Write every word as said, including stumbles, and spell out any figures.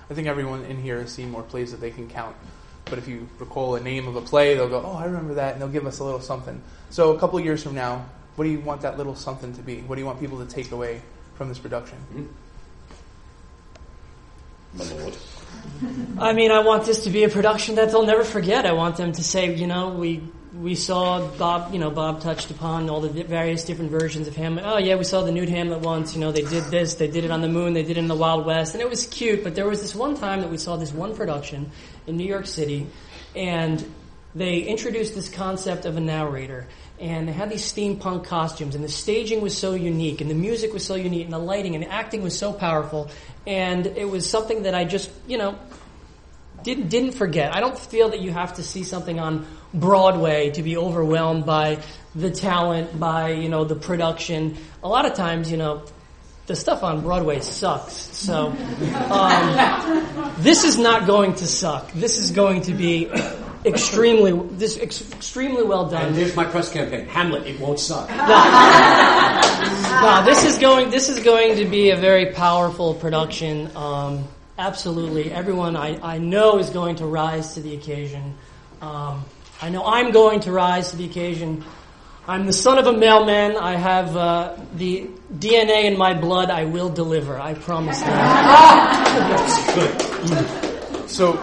I think everyone in here has seen more plays that they can count. But if you recall a name of a play, they'll go, oh, I remember that, and they'll give us a little something. So a couple of years from now, what do you want that little something to be? What do you want people to take away from this production? My lord. I mean, I want this to be a production that they'll never forget. I want them to say, you know, we we saw Bob, you know, Bob touched upon all the various different versions of Hamlet. Oh, yeah, we saw the nude Hamlet once. You know, they did this, they did it on the moon, they did it in the Wild West, and it was cute. But there was this one time that we saw this one production in New York City, and they introduced this concept of a narrator. And they had these steampunk costumes, and the staging was so unique, and the music was so unique, and the lighting and the acting was so powerful. And it was something that I just, you know, didn't didn't forget. I don't feel that you have to see something on Broadway to be overwhelmed by the talent, by, you know, the production. A lot of times, you know, the stuff on Broadway sucks. So um, this is not going to suck. This is going to be extremely this ex- extremely well done. And here's my press campaign: Hamlet, it won't suck. No. no, this is going. This is going to be a very powerful production. Um, absolutely, everyone I, I know is going to rise to the occasion. Um, I know I'm going to rise to the occasion. I'm the son of a mailman. I have uh, the D N A in my blood. I will deliver. I promise that. So